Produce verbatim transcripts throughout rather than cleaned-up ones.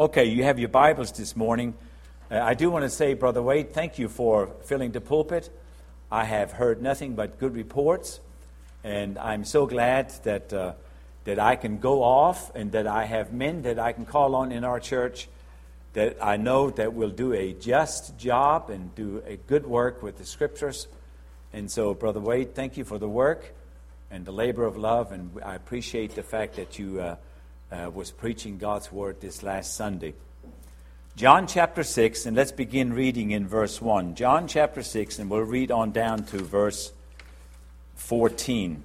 Okay, you have your Bibles this morning. Uh, I do want to say, Brother Wade, thank you for filling the pulpit. I have heard nothing but good reports, and I'm so glad that uh, that I can go off and that I have men that I can call on in our church that I know that will do a just job and do a good work with the Scriptures. And so, Brother Wade, thank you for the work and the labor of love, and I appreciate the fact that you uh, uh, was preaching God's Word this last Sunday. John chapter six, and let's begin reading in verse one. John chapter six, and we'll read on down to verse fourteen.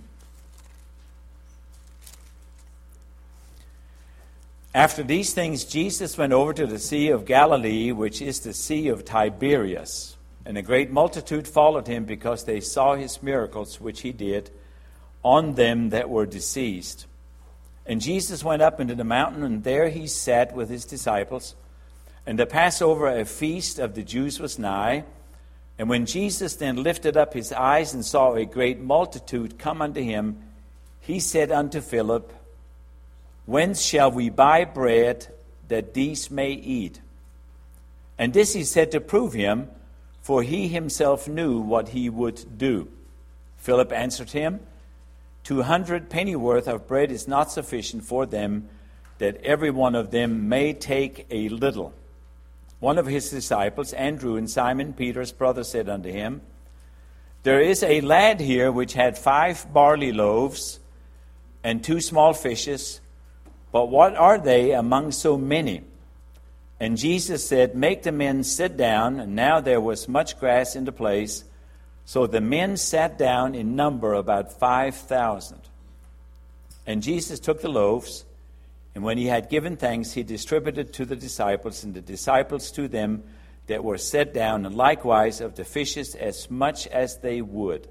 After these things, Jesus went over to the Sea of Galilee, which is the Sea of Tiberias. And a great multitude followed him because they saw his miracles, which he did on them that were diseased. And Jesus went up into the mountain, and there he sat with his disciples. And the Passover, a feast of the Jews, was nigh. And when Jesus then lifted up his eyes and saw a great multitude come unto him, he said unto Philip, Whence shall we buy bread that these may eat? And this he said to prove him, for he himself knew what he would do. Philip answered him, Two hundred pennyworth of bread is not sufficient for them, that every one of them may take a little. One of his disciples, Andrew, and Simon Peter's brother, said unto him, There is a lad here which had five barley loaves and two small fishes, but what are they among so many? And Jesus said, Make the men sit down. And now there was much grass in the place, so the men sat down in number about five thousand. And Jesus took the loaves, and when he had given thanks, he distributed to the disciples, and the disciples to them that were set down, and likewise of the fishes as much as they would.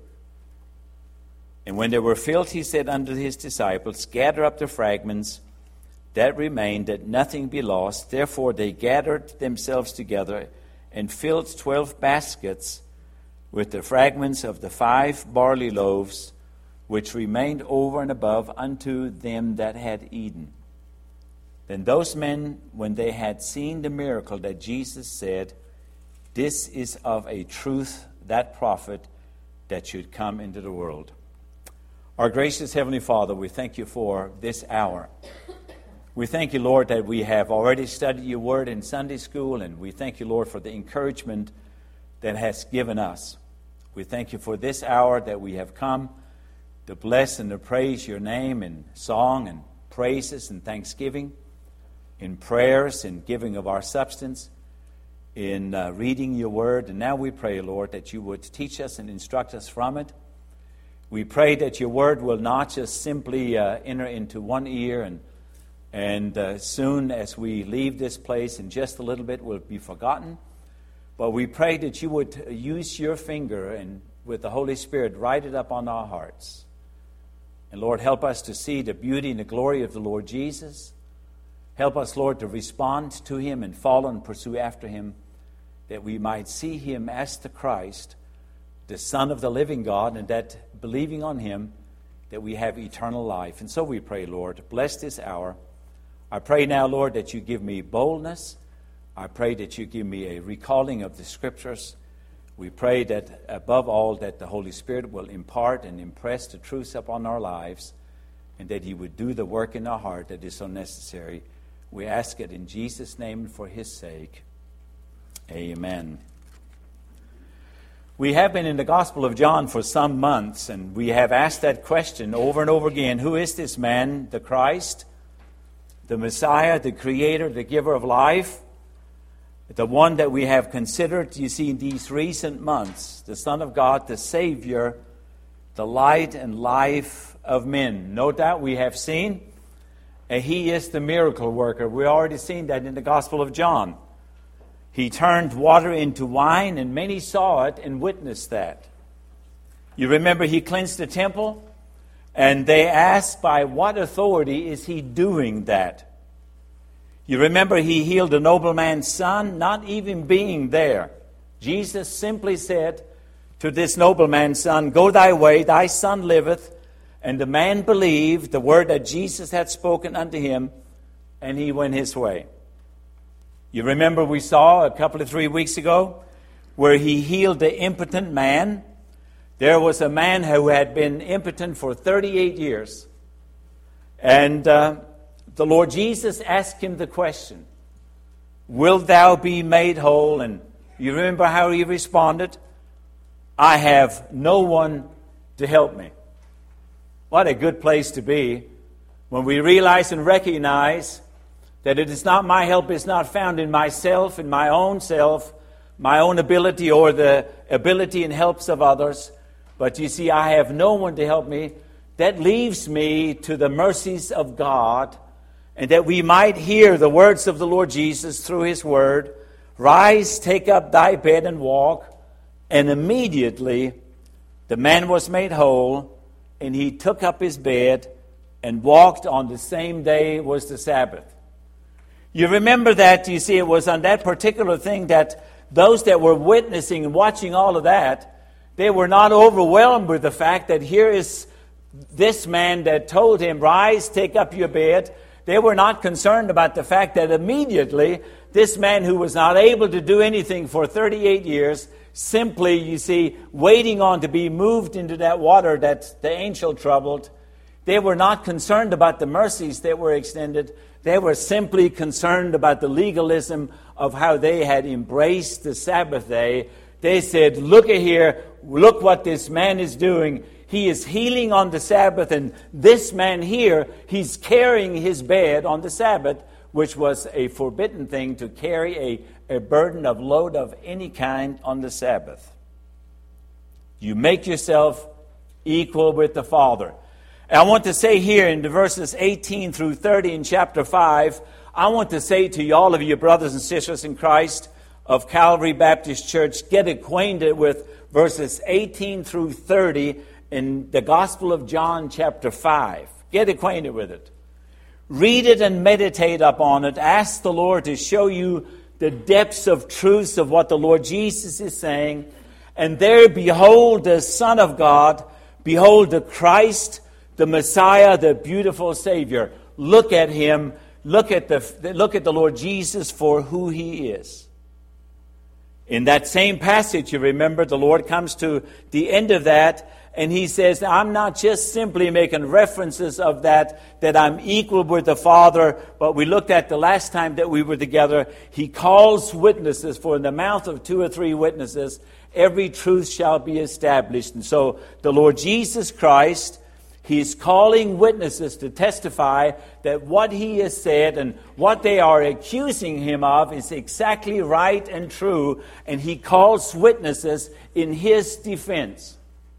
And when they were filled, he said unto his disciples, Gather up the fragments that remained, that nothing be lost. Therefore they gathered themselves together, and filled twelve baskets with the fragments of the five barley loaves, which remained over and above unto them that had eaten. Then those men, when they had seen the miracle that Jesus said, This is of a truth that prophet that should come into the world. Our gracious Heavenly Father, we thank you for this hour. We thank you, Lord, that we have already studied your word in Sunday school, and we thank you, Lord, for the encouragement that has given us. We thank you for this hour that we have come to bless and to praise your name in song and praises and thanksgiving, in prayers and giving of our substance, in uh, reading your word. And now we pray, Lord, that you would teach us and instruct us from it. We pray that your word will not just simply uh, enter into one ear and and uh, soon as we leave this place in just a little bit will be forgotten. But we pray that you would use your finger and with the Holy Spirit write it up on our hearts. And Lord, help us to see the beauty and the glory of the Lord Jesus. Help us, Lord, to respond to him and follow and pursue after him, that we might see him as the Christ, the Son of the living God, and that believing on him, that we have eternal life. And so we pray, Lord, bless this hour. I pray now, Lord, that you give me boldness. I pray that you give me a recalling of the Scriptures. We pray that, above all, that the Holy Spirit will impart and impress the truths upon our lives, and that he would do the work in our heart that is so necessary. We ask it in Jesus' name and for his sake. Amen. We have been in the Gospel of John for some months, and we have asked that question over and over again. Who is this man, the Christ, the Messiah, the Creator, the giver of life? The one that we have considered, you see, in these recent months, the Son of God, the Savior, the light and life of men. No doubt we have seen, and he is the miracle worker. We've already seen that in the Gospel of John. He turned water into wine, and many saw it and witnessed that. You remember he cleansed the temple, and they asked, by what authority is he doing that? You remember he healed a nobleman's son, not even being there. Jesus simply said to this nobleman's son, Go thy way, thy son liveth. And the man believed the word that Jesus had spoken unto him, and he went his way. You remember we saw a couple of three weeks ago where he healed the impotent man. There was a man who had been impotent for thirty-eight years. And uh, the Lord Jesus asked him the question, "Wilt thou be made whole?" And you remember how he responded? "I have no one to help me." What a good place to be when we realize and recognize that it is not my help is not found in myself, in my own self, my own ability or the ability and helps of others. But you see, I have no one to help me. That leaves me to the mercies of God, and that we might hear the words of the Lord Jesus through His Word. "Rise, take up thy bed and walk." And immediately the man was made whole, and he took up his bed and walked. On the same day was the Sabbath. You remember that, you see, it was on that particular thing that those that were witnessing and watching all of that, they were not overwhelmed with the fact that here is this man that told him, "Rise, take up your bed." They were not concerned about the fact that immediately this man who was not able to do anything for thirty-eight years, simply, you see, waiting on to be moved into that water that the angel troubled, they were not concerned about the mercies that were extended. They were simply concerned about the legalism of how they had embraced the Sabbath day. They said, "Look at here, look what this man is doing. He is healing on the Sabbath, and this man here, he's carrying his bed on the Sabbath," which was a forbidden thing, to carry a, a burden of load of any kind on the Sabbath. You make yourself equal with the Father. And I want to say here in the verses eighteen through thirty in chapter five, I want to say to you, all of you brothers and sisters in Christ of Calvary Baptist Church, get acquainted with verses eighteen through thirty in the Gospel of John chapter five. Get acquainted with it. Read it and meditate upon it. Ask the Lord to show you the depths of truths of what the Lord Jesus is saying. And there behold the Son of God, behold the Christ, the Messiah, the beautiful Savior. Look at Him. Look at the, look at the Lord Jesus for who He is. In that same passage, you remember, the Lord comes to the end of that, and He says, "I'm not just simply making references of that, that I'm equal with the Father," but we looked at the last time that we were together, He calls witnesses, for in the mouth of two or three witnesses, every truth shall be established. And so the Lord Jesus Christ, He's calling witnesses to testify that what He has said and what they are accusing Him of is exactly right and true, and He calls witnesses in His defense.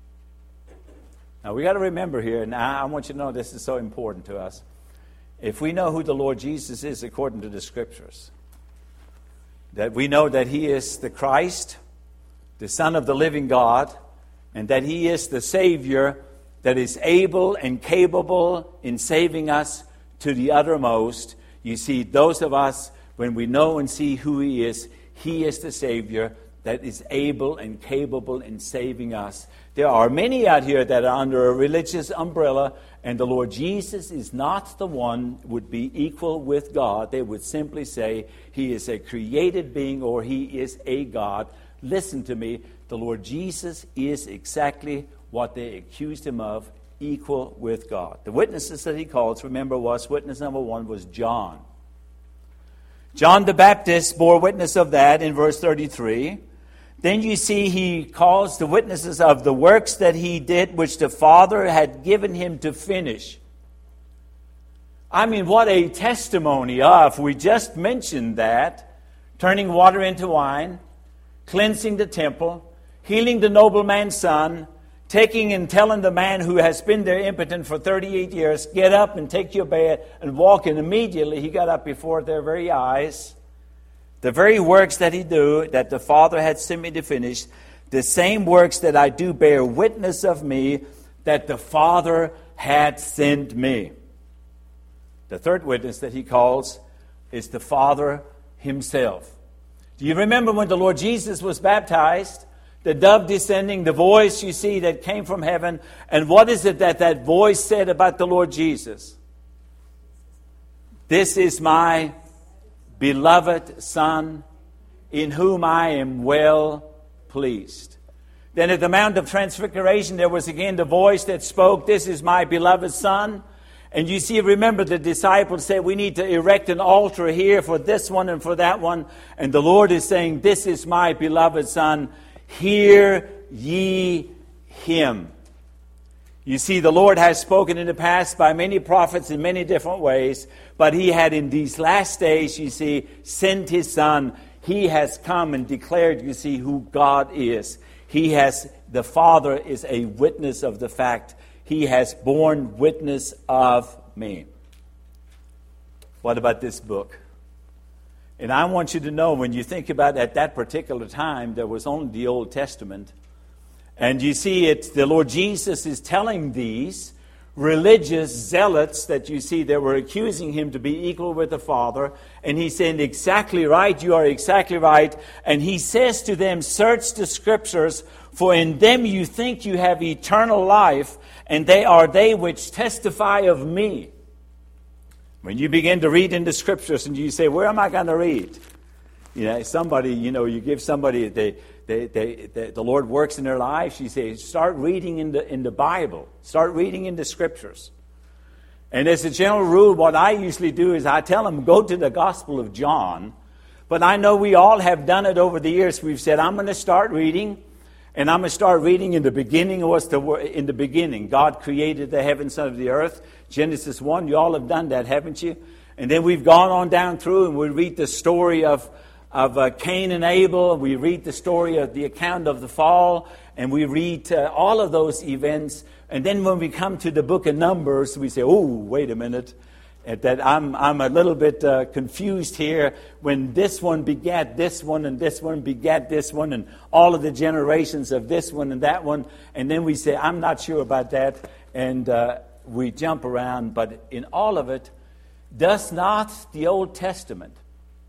Now, we got to remember here, and I want you to know this is so important to us. If we know who the Lord Jesus is according to the Scriptures, that we know that He is the Christ, the Son of the living God, and that He is the Savior that is able and capable in saving us to the uttermost. You see, those of us, when we know and see who He is, He is the Savior that is able and capable in saving us. There are many out here that are under a religious umbrella, and the Lord Jesus is not the one who would be equal with God. They would simply say He is a created being or He is a God. Listen to me, the Lord Jesus is exactly what they accused Him of, equal with God. The witnesses that He calls, remember, was witness number one was John. John the Baptist bore witness of that in verse thirty-three. Then you see He calls the witnesses of the works that He did, which the Father had given Him to finish. I mean, what a testimony of, we just mentioned that, turning water into wine, cleansing the temple, healing the nobleman's son, taking and telling the man who has been there impotent for thirty-eight years, get up and take your bed and walk. And immediately he got up before their very eyes. The very works that He do, that the Father had sent Me to finish, the same works that I do bear witness of Me, that the Father had sent Me. The third witness that He calls is the Father Himself. Do you remember when the Lord Jesus was baptized? The dove descending, the voice you see that came from heaven. And what is it that that voice said about the Lord Jesus? "This is My beloved Son, in whom I am well pleased. Then at the Mount of Transfiguration, there was again the voice that spoke, this is my beloved Son. And you see, remember the disciples said, we need to erect an altar here for this one and for that one. And the Lord is saying, this is my beloved Son. Hear ye him. You see, the Lord has spoken in the past by many prophets in many different ways. But he had in these last days, you see, sent his Son. He has come and declared, you see, who God is. He has, the Father is a witness of the fact. He has borne witness of me. What about this book? And I want you to know, when you think about at that particular time, there was only the Old Testament. And you see it, the Lord Jesus is telling these religious zealots that you see they were accusing him to be equal with the Father. And he's saying, exactly right, you are exactly right. And he says to them, search the Scriptures, for in them you think you have eternal life, and they are they which testify of me. When you begin to read in the Scriptures and you say, where am I going to read? You know, somebody, you know, you give somebody, they, they, they, they, the Lord works in their lives, you say, start reading in the, in the Bible. Start reading in the Scriptures. And as a general rule, what I usually do is I tell them, go to the Gospel of John. But I know we all have done it over the years. We've said, I'm going to start reading. And I'm going to start reading in the beginning. What's the word? In the beginning, God created the heavens and the earth. Genesis one, you all have done that, haven't you? And then we've gone on down through and we read the story of, of uh, Cain and Abel. We read the story of the account of the fall. And we read uh, all of those events. And then when we come to the book of Numbers, we say, oh, wait a minute. That I'm I'm a little bit uh, confused here when this one begat this one and this one begat this one and all of the generations of this one and that one. And then we say, I'm not sure about that. And uh, we jump around. But in all of it, does not the Old Testament,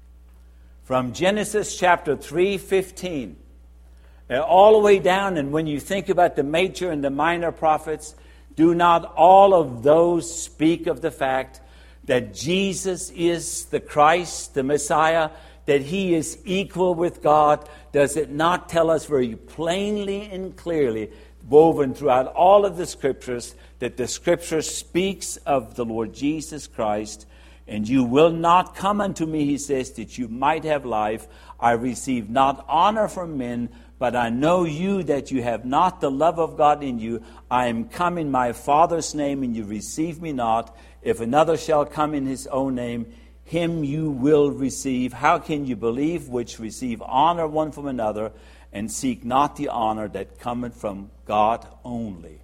from Genesis chapter three fifteen, uh, all the way down, and when you think about the major and the minor prophets, do not all of those speak of the fact that Jesus is the Christ, the Messiah, that he is equal with God? Does it not tell us very plainly and clearly, woven throughout all of the Scriptures, that the Scripture speaks of the Lord Jesus Christ? And you will not come unto me, he says, that you might have life. I receive not honor from men, but I know you that you have not the love of God in you. I am come in my Father's name, and you receive me not. If another shall come in his own name, him you will receive. How can you believe which receive honor one from another, and seek not the honor that cometh from God only?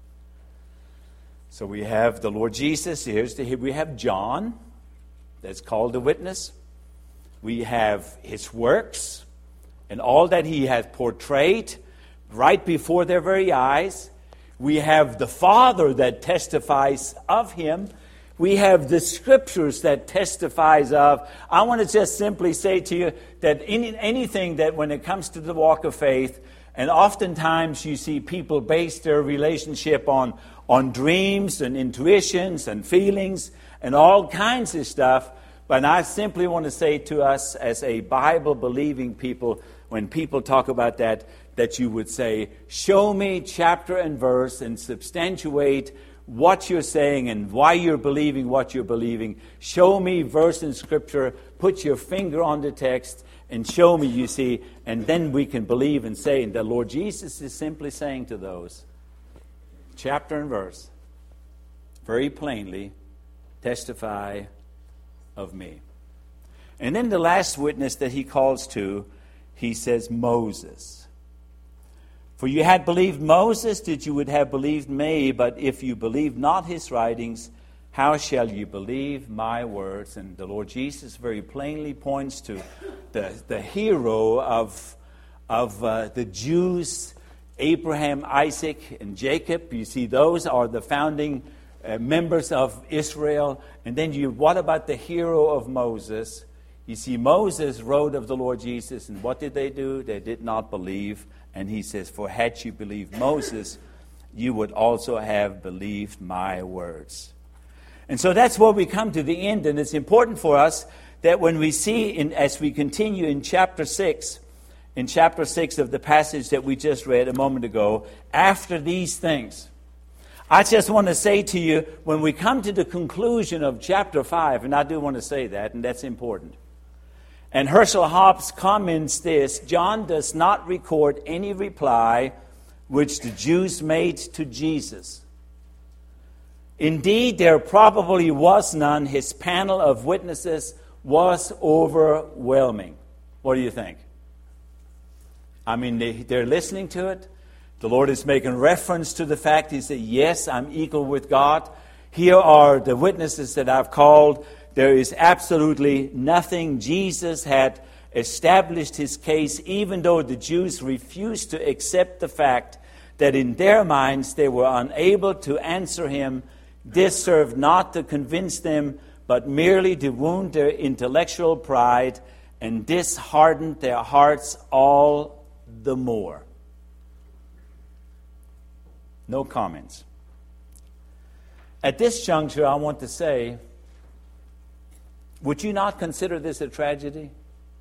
So we have the Lord Jesus. Here's the, here we have John, that's called the witness. We have his works and all that he has portrayed right before their very eyes. We have the Father that testifies of him. We have the Scriptures that testifies of. I want to just simply say to you that any, anything that when it comes to the walk of faith, and oftentimes you see people base their relationship on, on dreams and intuitions and feelings and all kinds of stuff. But I simply want to say to us as a Bible-believing people, when people talk about that, that you would say, show me chapter and verse and substantiate what you're saying and why you're believing what you're believing. Show me verse in Scripture, put your finger on the text, and show me, you see, and then we can believe and say. And the Lord Jesus is simply saying to those, chapter and verse, very plainly, testify of me. And then the last witness that he calls to, he says, Moses. For you had believed Moses, that you would have believed me, but if you believe not his writings, how shall you believe my words? And the Lord Jesus very plainly points to the, the hero of, of uh, the Jews, Abraham, Isaac, and Jacob. You see, those are the founding uh, members of Israel. And then you, what about the hero of Moses? You see, Moses wrote of the Lord Jesus, and what did they do? They did not believe. And he says, for had you believed Moses, you would also have believed my words. And so that's where we come to the end. And it's important for us that when we see, in, as we continue in chapter six, in chapter six of the passage that we just read a moment ago, after these things, I just want to say to you, when we come to the conclusion of chapter five, and I do want to say that, and that's important. And Herschel Hobbs comments this: John does not record any reply which the Jews made to Jesus. Indeed, there probably was none. His panel of witnesses was overwhelming. What do you think? I mean, they, they're listening to it. The Lord is making reference to the fact, He said, yes, I'm equal with God. Here are the witnesses that I've called. There is absolutely nothing. Jesus had established His case, even though the Jews refused to accept the fact that in their minds they were unable to answer Him. This served not to convince them, but merely to wound their intellectual pride, and this hardened their hearts all the more. No comments. At this juncture, I want to say, would you not consider this a tragedy?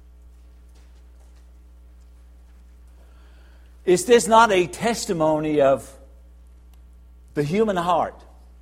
Is this not a testimony of the human heart?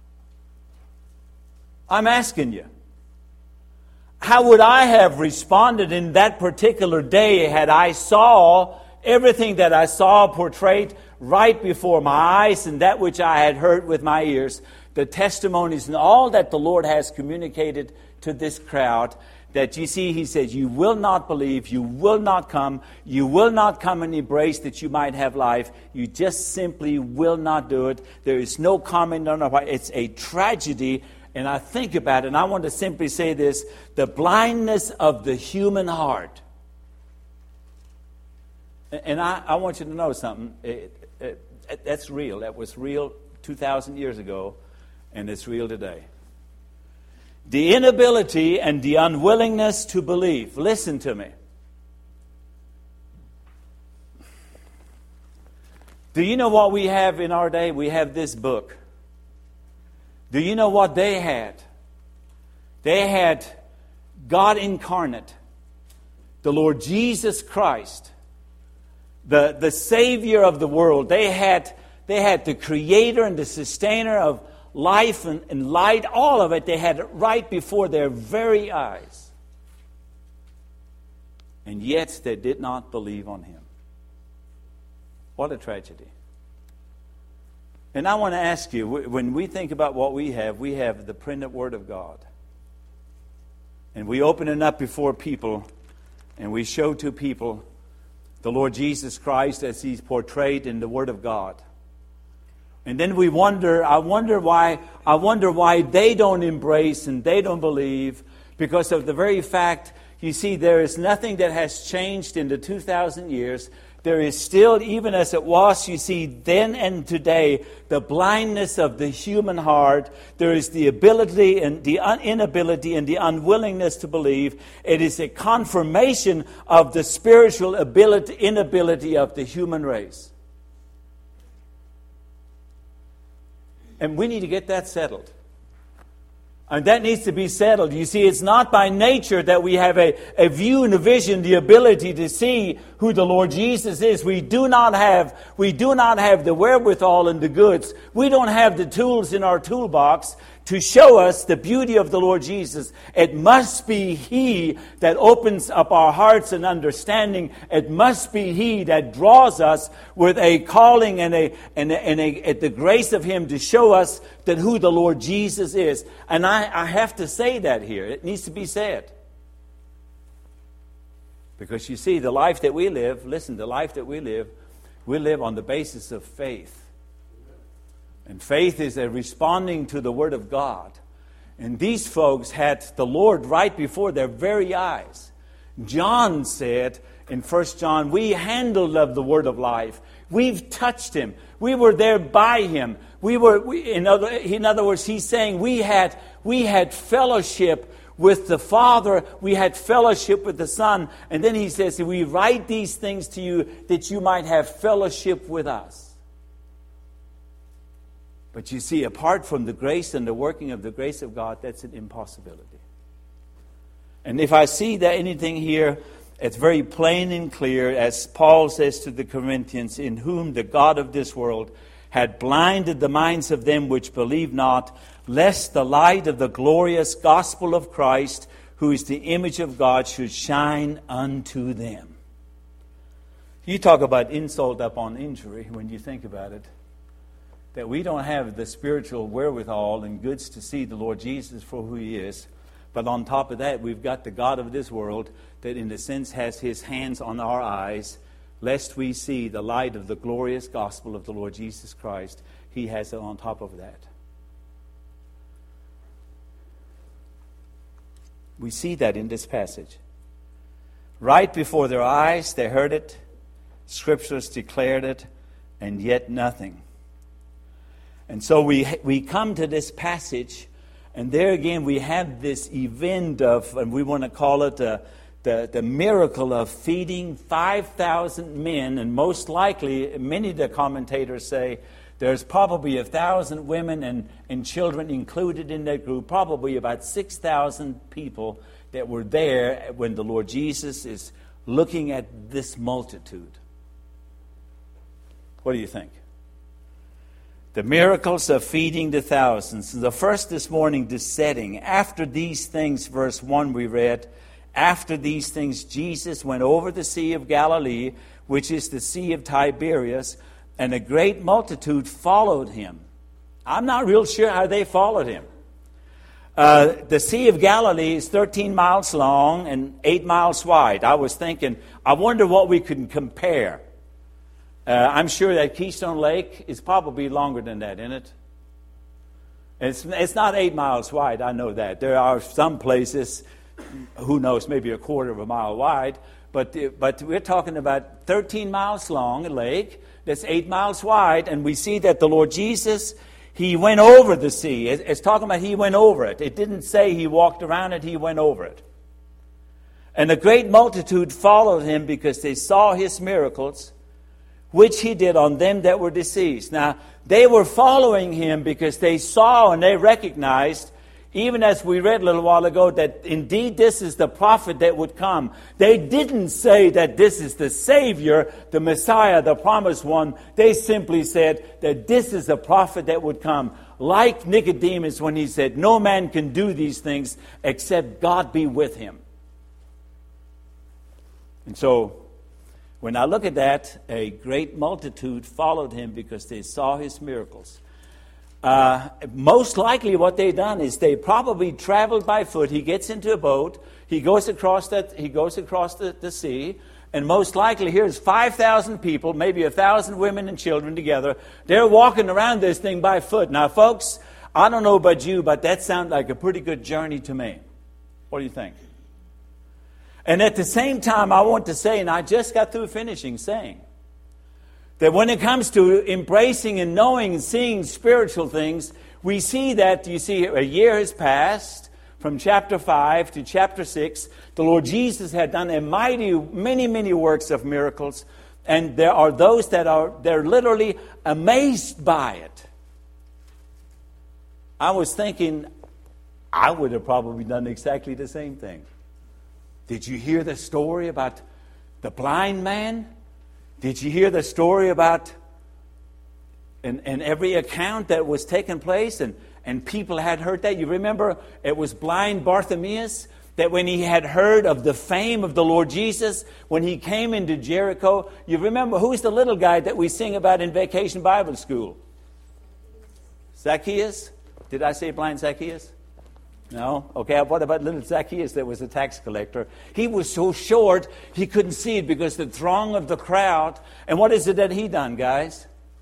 I'm asking you. How would I have responded in that particular day had I saw everything that I saw portrayed right before my eyes, and that which I had heard with my ears, the testimonies and all that the Lord has communicated to this crowd, that you see, He says, you will not believe, you will not come, you will not come and embrace that you might have life. You just simply will not do it. There is no comment on it. It's a tragedy. And I think about it, and I want to simply say this: the blindness of the human heart. And I, I want you to know something. It, it, it, that's real. That was real two thousand years ago, and it's real today. The inability and the unwillingness to believe. Listen to me. Do you know what we have in our day? We have this book. Do you know what they had? They had God incarnate, the Lord Jesus Christ, the, the Savior of the world. They had, they had the Creator and the Sustainer of life and, and light, all of it. They had it right before their very eyes. And yet they did not believe on Him. What a tragedy. And I want to ask you, when we think about what we have, we have the printed Word of God. And we open it up before people, and we show to people the Lord Jesus Christ as He's portrayed in the Word of God. And then we wonder, I wonder why, I wonder why they don't embrace and they don't believe, because of the very fact, you see, there is nothing that has changed in the two thousand years. There is still, even as it was, you see, then and today, the blindness of the human heart. There is the ability and the inability and the unwillingness to believe. It is a confirmation of the spiritual ability, inability of the human race. And we need to get that settled. And that needs to be settled. You see, it's not by nature that we have a, a view and a vision, the ability to see who the Lord Jesus is. We do not have, we do not have the wherewithal and the goods. We don't have the tools in our toolbox to show us the beauty of the Lord Jesus. It must be He that opens up our hearts and understanding. It must be He that draws us with a calling and a and a, and a, the grace of Him to show us that who the Lord Jesus is. And I, I have to say that here. It needs to be said. Because you see, the life that we live, listen, the life that we live, we live on the basis of faith. And faith is a responding to the Word of God. And these folks had the Lord right before their very eyes. John said in First John, we handled of the Word of life. We've touched Him. We were there by Him. We were, we, in other, in other words, he's saying we had, we had fellowship with the Father. We had fellowship with the Son. And then he says, we write these things to you that you might have fellowship with us. But you see, apart from the grace and the working of the grace of God, that's an impossibility. And if I see that anything here, it's very plain and clear, as Paul says to the Corinthians, in whom the God of this world had blinded the minds of them which believe not, lest the light of the glorious gospel of Christ, who is the image of God, should shine unto them. You talk about insult upon injury when you think about it. That we don't have the spiritual wherewithal and goods to see the Lord Jesus for who He is. But on top of that, we've got the God of this world that in a sense has His hands on our eyes, lest we see the light of the glorious gospel of the Lord Jesus Christ. He has it on top of that. We see that in this passage. Right before their eyes, they heard it. Scriptures declared it, and yet nothing. And so we we come to this passage, and there again we have this event of, and we want to call it a, the, the miracle of feeding five thousand men, and most likely, many of the commentators say, there's probably one thousand women and, and children included in that group, probably about six thousand people that were there when the Lord Jesus is looking at this multitude. What do you think? The miracles of feeding the thousands. The first this morning, the setting. After these things, verse one we read, after these things Jesus went over the Sea of Galilee, which is the Sea of Tiberias, and a great multitude followed Him. I'm not real sure how they followed Him. Uh, the Sea of Galilee is thirteen miles long and eight miles wide. I was thinking, I wonder what we can compare. Uh, I'm sure that Keystone Lake is probably longer than that, isn't it? It's, it's not eight miles wide, I know that. There are some places, who knows, maybe a quarter of a mile wide, but, but we're talking about thirteen miles long, a lake that's eight miles wide, and we see that the Lord Jesus, He went over the sea. It's talking about He went over it. It didn't say He walked around it, He went over it. And a great multitude followed Him because they saw His miracles, which He did on them that were deceased. Now, they were following Him because they saw and they recognized, even as we read a little while ago, that indeed this is the prophet that would come. They didn't say that this is the Savior, the Messiah, the promised one. They simply said that this is a prophet that would come. Like Nicodemus when he said, no man can do these things except God be with him. And so, when I look at that, a great multitude followed Him because they saw His miracles. Uh, most likely what they done is they probably traveled by foot. He gets into a boat. He goes across that. He goes across the, the sea. And most likely here's five thousand people, maybe one thousand women and children together. They're walking around this thing by foot. Now, folks, I don't know about you, but that sounds like a pretty good journey to me. What do you think? And at the same time, I want to say, and I just got through finishing saying, that when it comes to embracing and knowing and seeing spiritual things, we see that, you see, a year has passed from chapter five to chapter six. The Lord Jesus had done a mighty, many, many works of miracles. And there are those that are, they're literally amazed by it. I was thinking, I would have probably done exactly the same thing. Did you hear the story about the blind man? Did you hear the story about, in, in every account that was taking place, and, and people had heard that? You remember it was blind Bartimaeus, that when he had heard of the fame of the Lord Jesus, when he came into Jericho, you remember, who's the little guy that we sing about in Vacation Bible School? Zacchaeus? Did I say blind Zacchaeus? No? Okay, what about little Zacchaeus that was a tax collector? He was so short, he couldn't see it because the throng of the crowd. And what is it that he done, guys?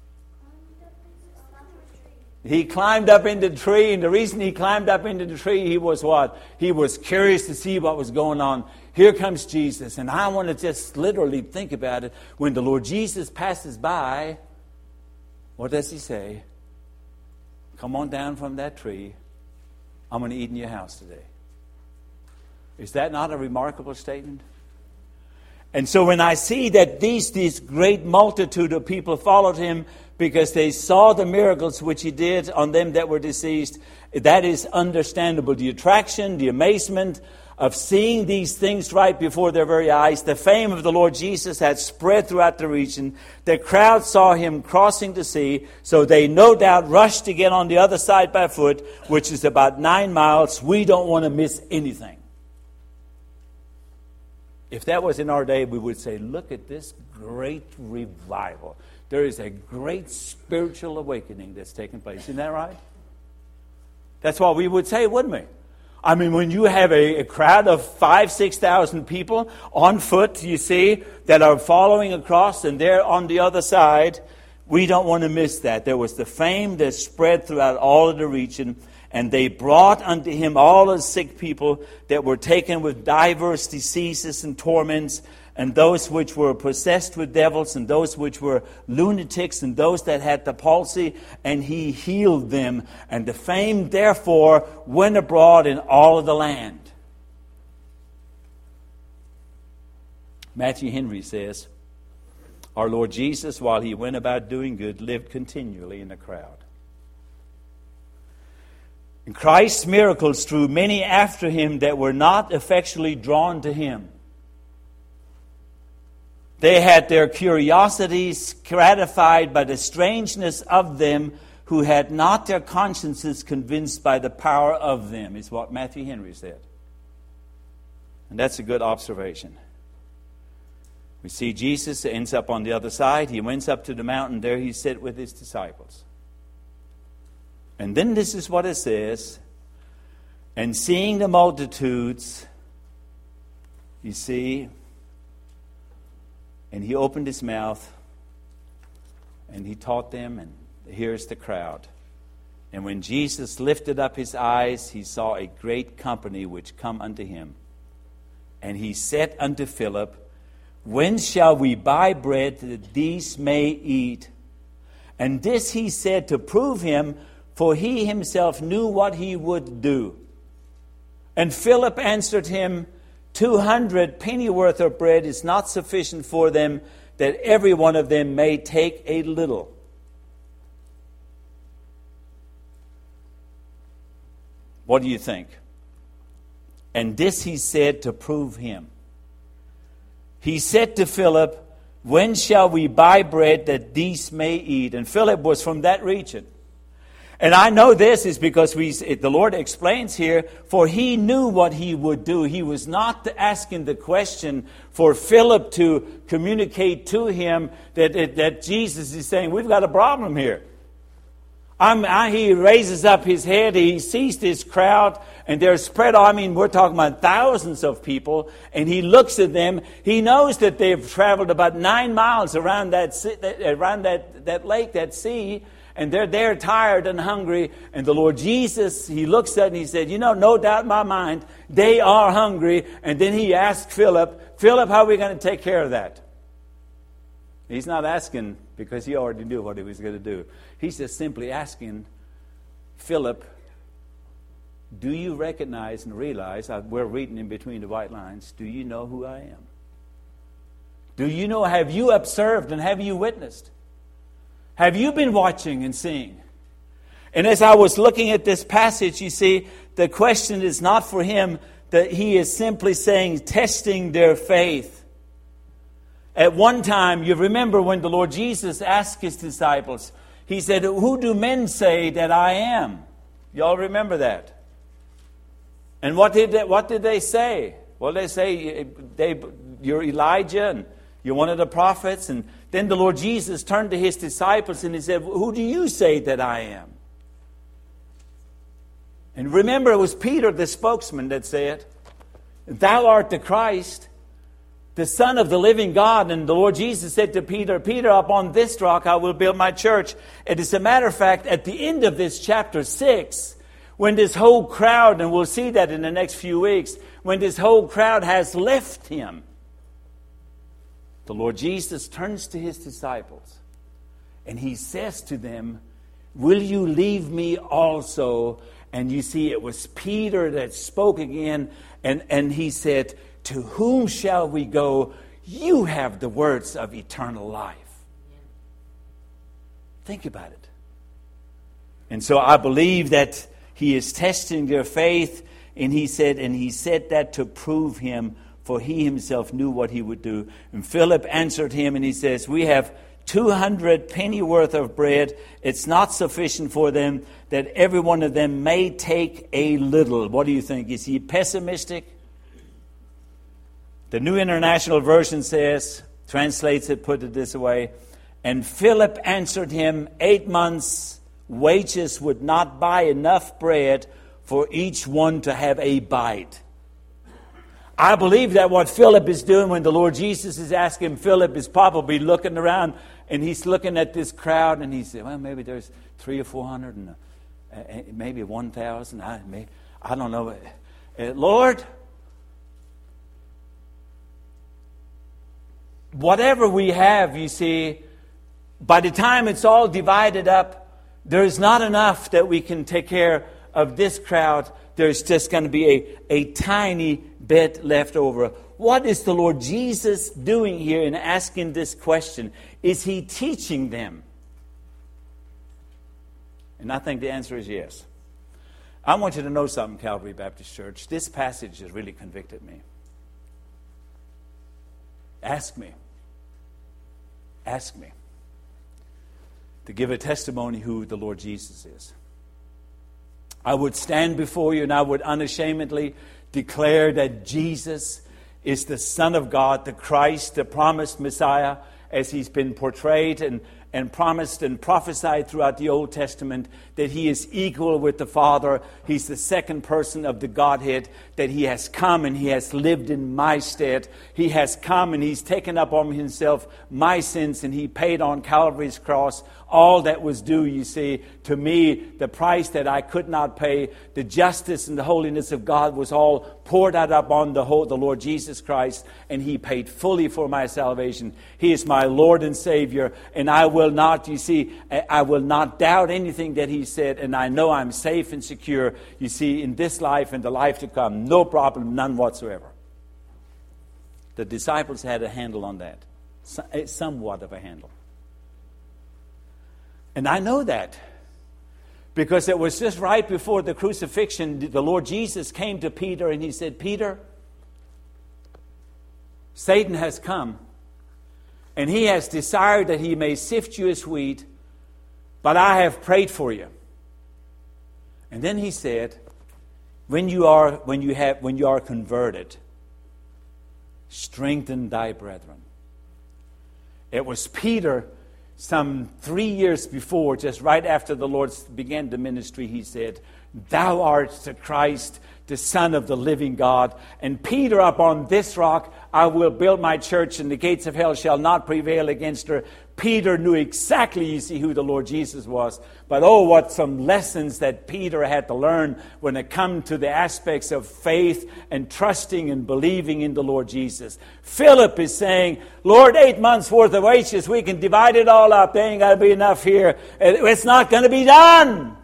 He climbed up into the tree, and the reason he climbed up into the tree, he was what? He was curious to see what was going on. Here comes Jesus, and I want to just literally think about it. When the Lord Jesus passes by, what does He say? Come on down from that tree. I'm going to eat in your house today. Is that not a remarkable statement? And so when I see that these, these great multitude of people followed Him because they saw the miracles which He did on them that were deceased, that is understandable. The attraction, the amazement. of seeing these things right before their very eyes. The fame of the Lord Jesus had spread throughout the region. The crowd saw him crossing the sea, so they no doubt rushed to get on the other side by foot, which is about nine miles. We don't want to miss anything. If that was in our day, we would say, look at this great revival. There is a great spiritual awakening that's taking place. Isn't that right? That's what we would say, wouldn't we? I mean, when you have a, a crowd of five, six thousand people on foot, you see, that are following across, and they're on the other side, we don't want to miss that. There was the fame that spread throughout all of the region, and they brought unto him all the sick people that were taken with divers diseases and torments, and those which were possessed with devils, and those which were lunatics, and those that had the palsy, and he healed them. And the fame, therefore, went abroad in all of the land. Matthew Henry says, our Lord Jesus, while he went about doing good, lived continually in the crowd. And Christ's miracles drew many after him that were not effectually drawn to him. They had their curiosities gratified by the strangeness of them who had not their consciences convinced by the power of them, is what Matthew Henry said. And that's a good observation. We see Jesus ends up on the other side. He went up to the mountain. There he sat with his disciples. And then this is what it says. And seeing the multitudes, you see, and he opened his mouth, and he taught them, and here's the crowd. And when Jesus lifted up his eyes, he saw a great company which come unto him. And he said unto Philip, when shall we buy bread that these may eat? And this he said to prove him, for he himself knew what he would do. And Philip answered him, Two hundred pennyworth of bread is not sufficient for them, that every one of them may take a little. What do you think? And this he said to prove him. He said to Philip, when shall we buy bread that these may eat? And Philip was from that region. And I know this is because we, the Lord explains here, for he knew what he would do. He was not asking the question for Philip to communicate to him that, that Jesus is saying, we've got a problem here. I'm, I, he raises up his head, he sees this crowd, and they're spread, I mean, we're talking about thousands of people, and he looks at them. He knows that they've traveled about nine miles around that, around that, that lake, that sea, and they're there tired and hungry. And the Lord Jesus, he looks at it and he said, you know, no doubt in my mind, they are hungry. And then he asked Philip, Philip, how are we going to take care of that? He's not asking because he already knew what he was going to do. He's just simply asking, Philip, do you recognize and realize, we're reading in between the white lines, do you know who I am? Do you know, have you observed and have you witnessed? Have you been watching and seeing? And as I was looking at this passage, you see, the question is not for him, that he is simply saying, testing their faith. At one time, you remember when the Lord Jesus asked his disciples, he said, who do men say that I am? Y'all remember that? And what did they, what did they say? Well, they say, they, you're Elijah and you're one of the prophets. And then the Lord Jesus turned to his disciples and he said, who do you say that I am? And remember, it was Peter, the spokesman, that said, thou art the Christ, the Son of the living God. And the Lord Jesus said to Peter, Peter, upon this rock I will build my church. And as a matter of fact, at the end of this chapter six, when this whole crowd, and we'll see that in the next few weeks, when this whole crowd has left him, the Lord Jesus turns to his disciples and he says to them, will you leave me also? And you see, it was Peter that spoke again, and, and he said, to whom shall we go? You have the words of eternal life. Think about it. And so I believe that he is testing their faith, And he said, and he said that to prove him, for he himself knew what he would do. And Philip answered him, and he says, we have two hundred penny worth of bread. It's not sufficient for them, that every one of them may take a little. What do you think? Is he pessimistic? The New International Version says, translates it, put it this way, and Philip answered him, eight months' wages would not buy enough bread for each one to have a bite. I believe that what Philip is doing when the Lord Jesus is asking him, Philip is probably looking around and he's looking at this crowd and he said, well, maybe there's three or four hundred and uh, maybe one thousand. I, may, I don't know. Uh, Lord, whatever we have, you see, by the time it's all divided up, there's not enough that we can take care of this crowd. There's just going to be a, a tiny bit left over. What is the Lord Jesus doing here in asking this question? Is he teaching them? And I think the answer is yes. I want you to know something, Calvary Baptist Church. This passage has really convicted me. Ask me. Ask me to give a testimony who the Lord Jesus is. I would stand before you and I would unashamedly declare that Jesus is the Son of God, the Christ, the promised Messiah, as he's been portrayed and, and promised and prophesied throughout the Old Testament, that he is equal with the Father. He's the second person of the Godhead, that he has come and he has lived in my stead. He has come and he's taken up on himself my sins, and he paid on Calvary's cross all that was due, you see, to me, the price that I could not pay. The justice and the holiness of God was all poured out upon the whole, the Lord Jesus Christ, and he paid fully for my salvation. He is my Lord and Savior, and I will not, you see, I will not doubt anything that he said, and I know I'm safe and secure, you see, in this life and the life to come. No problem, none whatsoever. The disciples had a handle on that, somewhat of a handle. And I know that because it was just right before the crucifixion, the Lord Jesus came to Peter and he said, Peter, Satan has come and he has desired that he may sift you as wheat, but I have prayed for you. And then he said, when you are, when you have, when you are converted, strengthen thy brethren. It was Peter. Some three years before, just right after the Lord began the ministry, he said, thou art the Christ, the Son of the living God. And Peter, upon this rock, I will build my church, and the gates of hell shall not prevail against her. Peter knew exactly, you see, who the Lord Jesus was. But oh, what some lessons that Peter had to learn when it come to the aspects of faith and trusting and believing in the Lord Jesus. Philip is saying, Lord, eight months worth of wages, we can divide it all up. There ain't got to be enough here. It's not going to be done.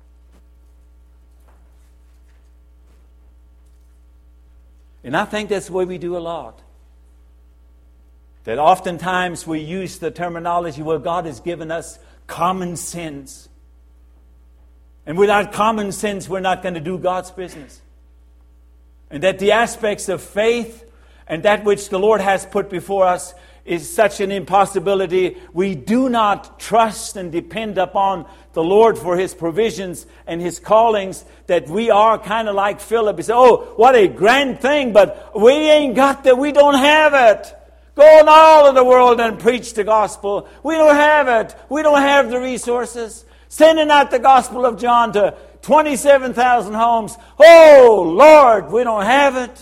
And I think that's the way we do a lot. That oftentimes we use the terminology, well, God has given us common sense. And without common sense, we're not going to do God's business. And that the aspects of faith and that which the Lord has put before us is such an impossibility. We do not trust and depend upon the Lord for His provisions and His callings, that we are kind of like Philip. We say, oh, what a grand thing, but we ain't got that. We don't have it. Go in all of the world and preach the gospel. We don't have it. We don't have the resources. Sending out the gospel of John to twenty-seven thousand homes. Oh, Lord, we don't have it.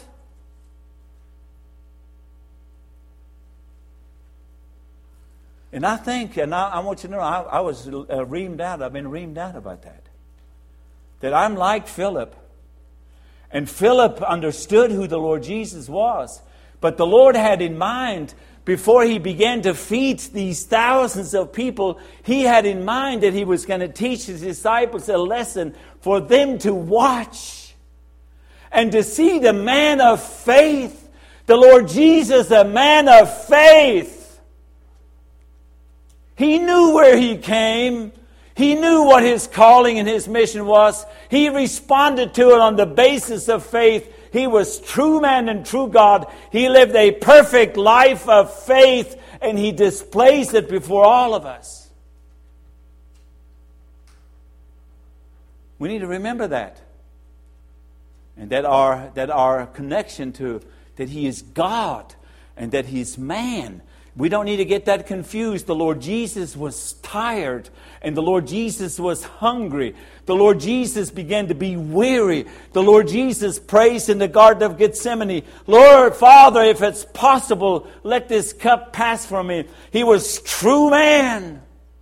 And I think, and I, I want you to know, I, I was uh, reamed out. I've been reamed out about that. That I'm like Philip. And Philip understood who the Lord Jesus was. But the Lord had in mind, before He began to feed these thousands of people, He had in mind that He was going to teach His disciples a lesson for them to watch and to see the man of faith, the Lord Jesus, a man of faith. He knew where He came. He knew what his calling and his mission was. He responded to it on the basis of faith. He was true man and true God. He lived a perfect life of faith, and he displays it before all of us. We need to remember that. And that our, that our connection to, that he is God and that he's man. We don't need to get that confused. The Lord Jesus was tired, and the Lord Jesus was hungry. The Lord Jesus began to be weary. The Lord Jesus prays in the Garden of Gethsemane, Lord, Father, if it's possible, let this cup pass from me. He was true man,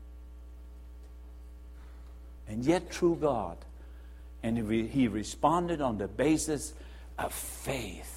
and yet true God. And he responded on the basis of faith.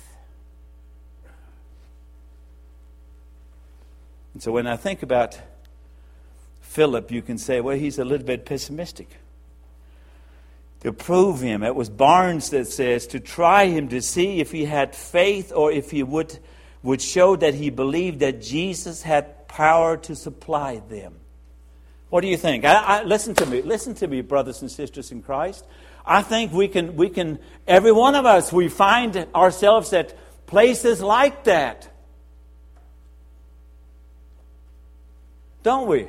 And so when I think about Philip, you can say, well, he's a little bit pessimistic. To prove him, it was Barnes that says, to try him to see if he had faith or if he would, would show that he believed that Jesus had power to supply them. What do you think? I, I, listen to me. Listen to me, brothers and sisters in Christ. I think we can, we can, every one of us, we find ourselves at places like that. Don't we?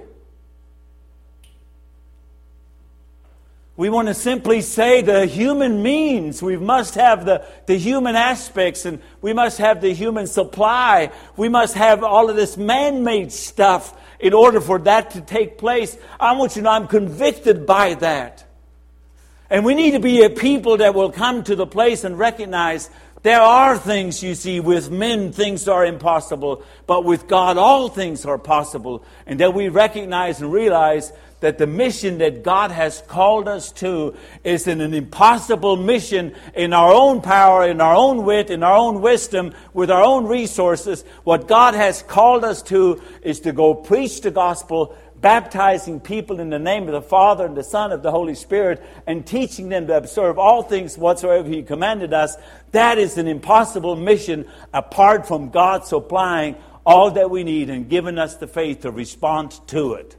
We want to simply say the human means. We must have the, the human aspects, and we must have the human supply. We must have all of this man-made stuff in order for that to take place. I want you to know I'm convicted by that. And we need to be a people that will come to the place and recognize there are things, you see, with men things are impossible, but with God all things are possible. And that we recognize and realize that the mission that God has called us to is an impossible mission in our own power, in our own wit, in our own wisdom, with our own resources. What God has called us to is to go preach the gospel, baptizing people in the name of the Father and the Son of the Holy Spirit, and teaching them to observe all things whatsoever He commanded us. That is an impossible mission apart from God supplying all that we need and giving us the faith to respond to it.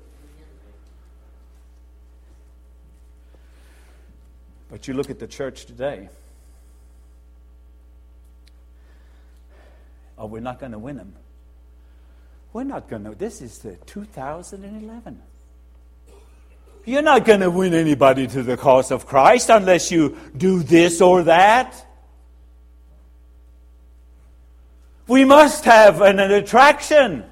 But you look at the church today. Oh, we're not going to win them. We're not going to. This is the two thousand eleven. You're not going to win anybody to the cause of Christ unless you do this or that. We must have an, an attraction.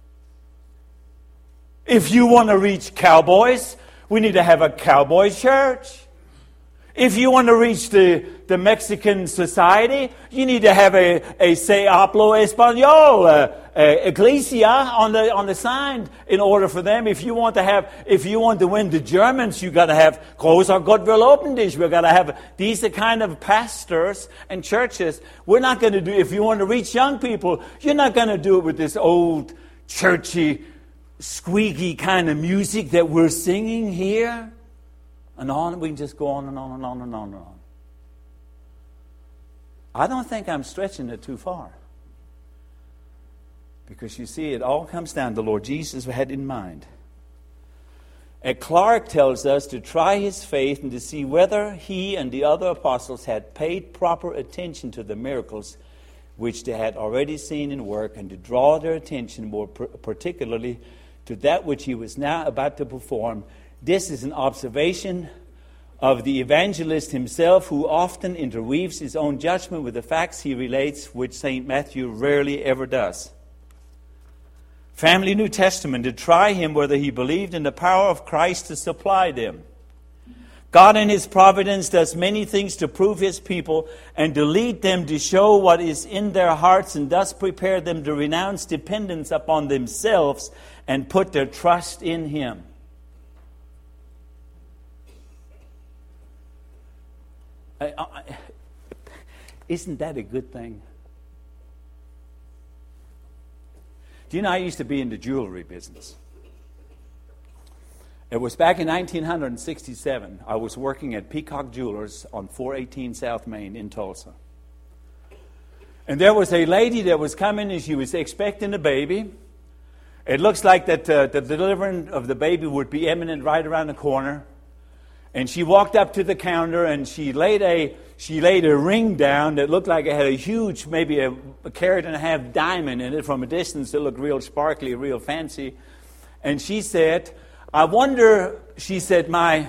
If you want to reach cowboys, we need to have a cowboy church. If you want to reach the, the Mexican society, you need to have a, a se hablo español, a, a iglesia on the on the sign in order for them. If you want to have, if you want to win the Germans, you got to have großer Gott will open dich. We've got to have these are kind of pastors and churches. We're not going to do. If you want to reach young people, you're not going to do it with this old churchy, squeaky kind of music that we're singing here. And on, we can just go on and on and on and on and on. I don't think I'm stretching it too far. Because you see, it all comes down to the Lord Jesus had in mind. And Clark tells us to try his faith and to see whether he and the other apostles had paid proper attention to the miracles which they had already seen in work, and to draw their attention more particularly to that which he was now about to perform. This is an observation of the evangelist himself, who often interweaves his own judgment with the facts he relates, which Saint Matthew rarely ever does. Family New Testament, to try him whether he believed in the power of Christ to supply them. God in His providence does many things to prove His people and to lead them to show what is in their hearts, and thus prepare them to renounce dependence upon themselves and put their trust in Him. Isn't that a good thing? Do you know, I used to be in the jewelry business. It was back in nineteen sixty-seven. I was working at Peacock Jewelers on four eighteen South Main in Tulsa. And there was a lady that was coming, and she was expecting a baby. It looks like that uh, the deliverance of the baby would be imminent right around the corner. And she walked up to the counter and she laid a she laid a ring down that looked like it had a huge, maybe a, a carat and a half diamond in it. From a distance, it looked real sparkly, real fancy. And she said, I wonder, she said, my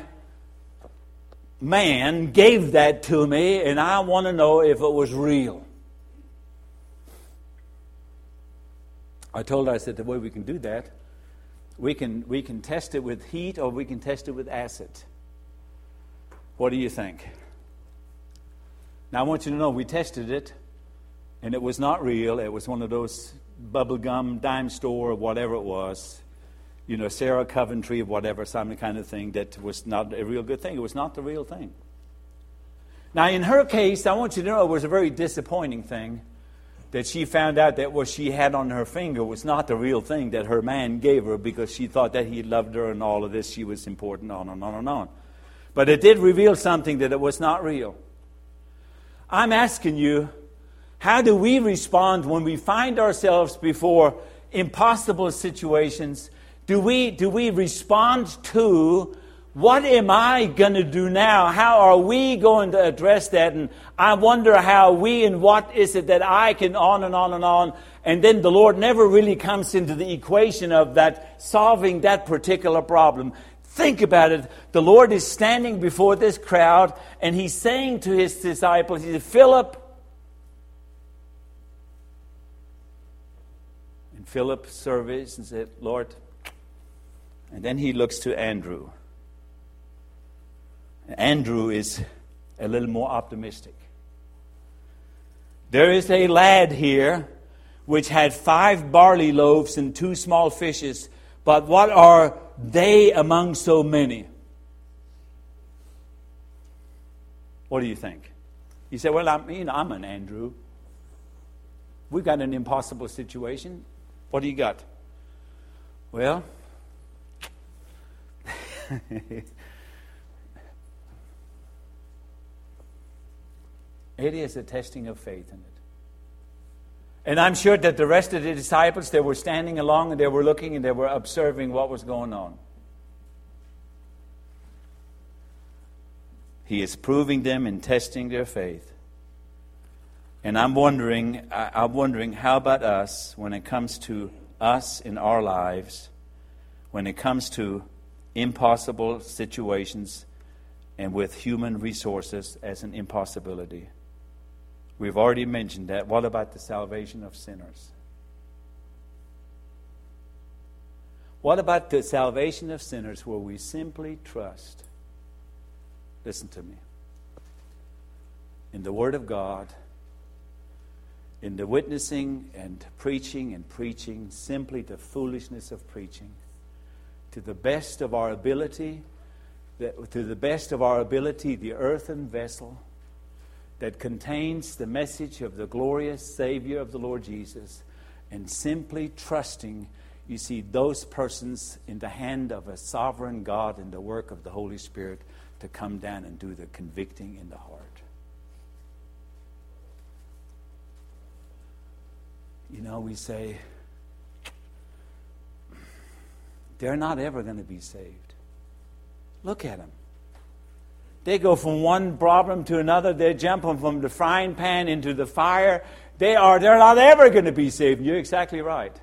man gave that to me and I want to know if it was real. I told her, I said, the way we can do that, we can we can test it with heat or we can test it with acid. What do you think? Now, I want you to know we tested it, and it was not real. It was one of those bubblegum dime store or whatever it was, you know, Sarah Coventry or whatever, some kind of thing that was not a real good thing. It was not the real thing. Now, in her case, I want you to know it was a very disappointing thing that she found out that what she had on her finger was not the real thing that her man gave her because she thought that he loved her and all of this. She was important, on and on and on. But it did reveal something that it was not real. I'm asking you, how do we respond when we find ourselves before impossible situations? Do we, do we respond to, what am I going to do now? How are we going to address that? And I wonder how we and what is it that I can, on and on and on. And then the Lord never really comes into the equation of that, solving that particular problem. Think about it. The Lord is standing before this crowd and He's saying to His disciples, He said, Philip. And Philip surveys and said, Lord. And then he looks to Andrew. Andrew is a little more optimistic. There is a lad here which had five barley loaves and two small fishes. But what are they among so many? What do you think? You say, well, I mean, I'm an Andrew. We've got an impossible situation. What do you got? Well, it is a testing of faith in it. And I'm sure that the rest of the disciples, they were standing along and they were looking and they were observing what was going on. He is proving them and testing their faith. And I'm wondering, I'm wondering, how about us when it comes to us in our lives, when it comes to impossible situations and with human resources as an impossibility? We've already mentioned that. What about the salvation of sinners? What about the salvation of sinners where we simply trust? Listen to me. In the Word of God, in the witnessing and preaching and preaching, simply the foolishness of preaching, to the best of our ability, to the best of our ability, the earthen vessel that contains the message of the glorious Savior of the Lord Jesus, and simply trusting, you see, those persons in the hand of a sovereign God and the work of the Holy Spirit to come down and do the convicting in the heart. You know, we say, they're not ever going to be saved. Look at them. They go from one problem to another. They're jumping from the frying pan into the fire. They are, they're not ever going to be saved. And you're exactly right.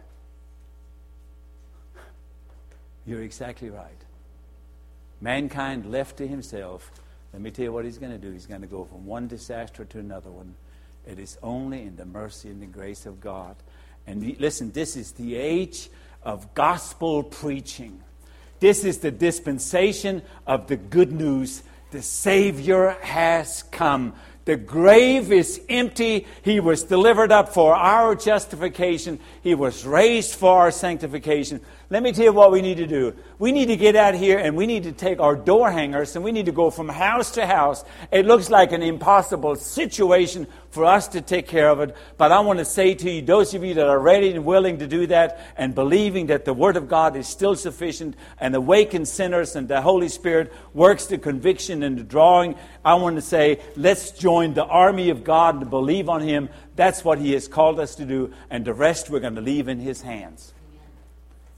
You're exactly right. Mankind left to himself, let me tell you what he's going to do. He's going to go from one disaster to another one. It is only in the mercy and the grace of God. And the, listen, this is the age of gospel preaching. This is the dispensation of the good news. The Savior has come. The grave is empty. He was delivered up for our justification. He was raised for our sanctification. Let me tell you what we need to do. We need to get out here and we need to take our door hangers and we need to go from house to house. It looks like an impossible situation for us to take care of it. But I want to say to you, those of you that are ready and willing to do that and believing that the Word of God is still sufficient and awakens sinners and the Holy Spirit works the conviction and the drawing, I want to say, let's join the army of God and believe on Him. That's what He has called us to do. And the rest we're going to leave in His hands.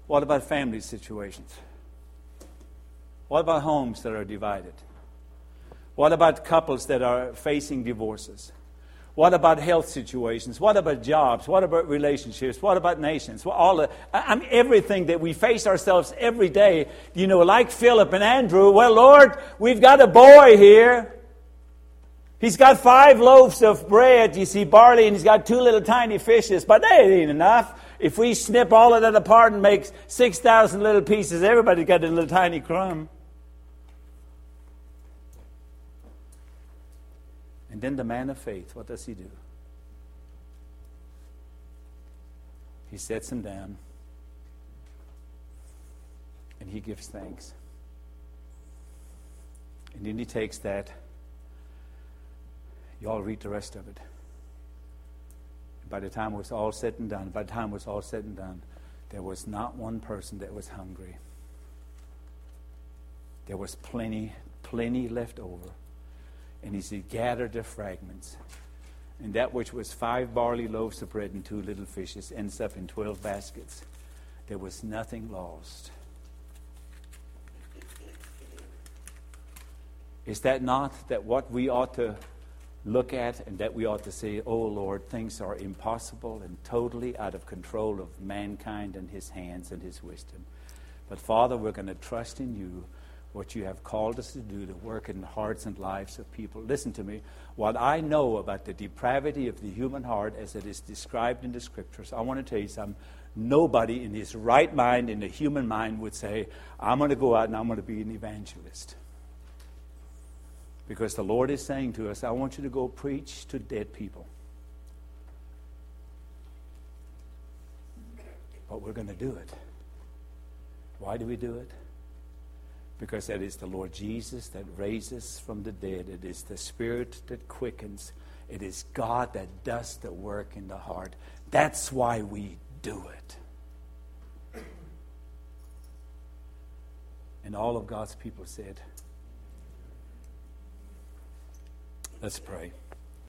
What about family situations? What about homes that are divided? What about couples that are facing divorces? What about health situations? What about jobs? What about relationships? What about nations? Well, all the, I mean, everything that we face ourselves every day. You know, like Philip and Andrew. Well, Lord, we've got a boy here. He's got five loaves of bread, you see, barley, and he's got two little tiny fishes. But that ain't enough. If we snip all of that apart and make six thousand little pieces, everybody's got a little tiny crumb. And then the man of faith, what does he do? He sets him down and he gives thanks. And then he takes that. You all read the rest of it. By the time it was all said and done, by the time it was all said and done, there was not one person that was hungry. There was plenty, plenty left over. And he said, gather the fragments. And that which was five barley loaves of bread and two little fishes ends up in twelve baskets. There was nothing lost. Is that not that what we ought to look at and that we ought to say, oh Lord, things are impossible and totally out of control of mankind and his hands and his wisdom. But Father, we're going to trust in you, what you have called us to do, to work in the hearts and lives of people. Listen to me. What I know about the depravity of the human heart as it is described in the Scriptures, I want to tell you something. Nobody in his right mind, in the human mind, would say, I'm going to go out and I'm going to be an evangelist. Because the Lord is saying to us, I want you to go preach to dead people. But we're going to do it. Why do we do it? Because that is the Lord Jesus that raises from the dead. It is the Spirit that quickens. It is God that does the work in the heart. That's why we do it. And all of God's people said, let's pray.